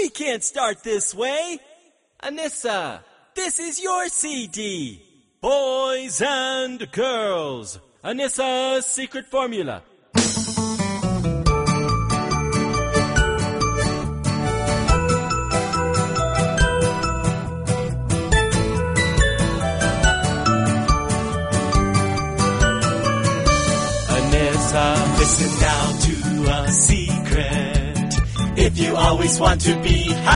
We can't start this way. Anissa, this is your CD. Boys and girls, Anissa's secret formula. Anissa, listen now to a secret. If you always want to be